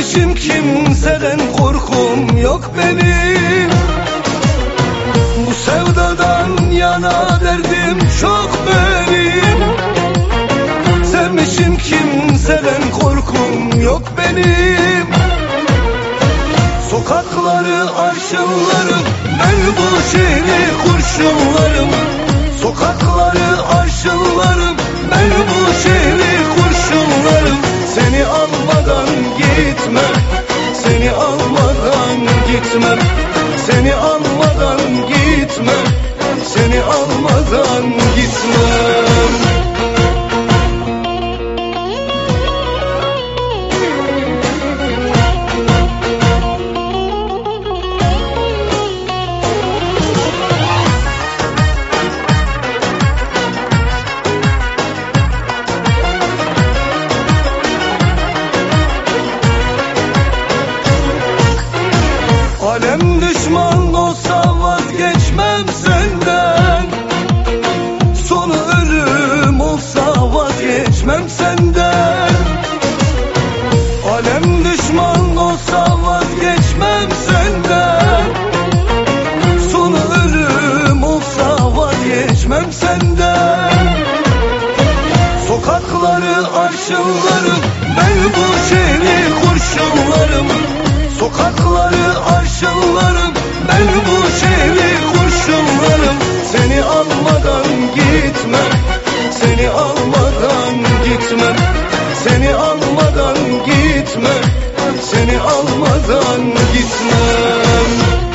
Sevmişim, kimseden korkum yok benim. Bu sevdadan yana derdim çok benim. Sevmişim, kimseden korkum yok benim. Sokakları arşınlarım, ben bu şehri kurşunlarım. Sokakları arşınlarım, ben bu şehri kurşunlarım. Seni almadan gitmem, seni almadan gitmem, seni almadan gitmem, seni almadan gitmem. Alem düşman olsa vazgeçmem senden. Sonu ölüm olsa vazgeçmem senden. Alem düşman olsa vazgeçmem senden. Sonu ölüm olsa vazgeçmem senden. Sokakları arşınlarım, ben bu şehri kurşunlarım. Sokakları arşınlarım, ben bu şehri kurşunlarım. Seni almadan gitmem, seni almadan gitmem, seni almadan gitmem, seni almadan gitmem.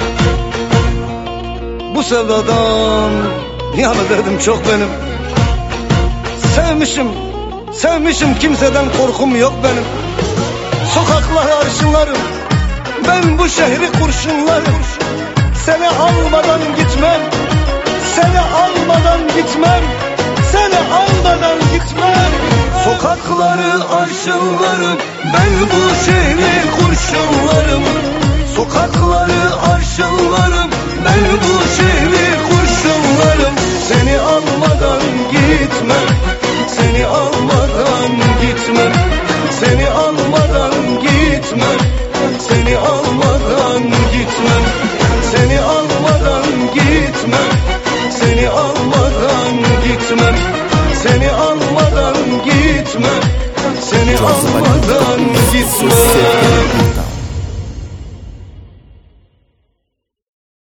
Bu sevdadan yana derdim çok benim. Sevmişim, sevmişim, kimseden korkum yok benim. Sokakları arşınlarım, ben bu şehri kurşunlarım. Seni almadan gitmem, seni almadan gitmem, seni almadan gitmem. Sokakları arşınlarım, ben bu şehri kurşunlarım. Sokakları arşınlarım, ben bu şehri kurşunlarım. Seni almadan gitmem, seni almadan gitmem, seni almadan gitmem, seni almadan gitmem, seni almadan gitmem, seni almadan gitmem, seni almadan gitmem, seni almadan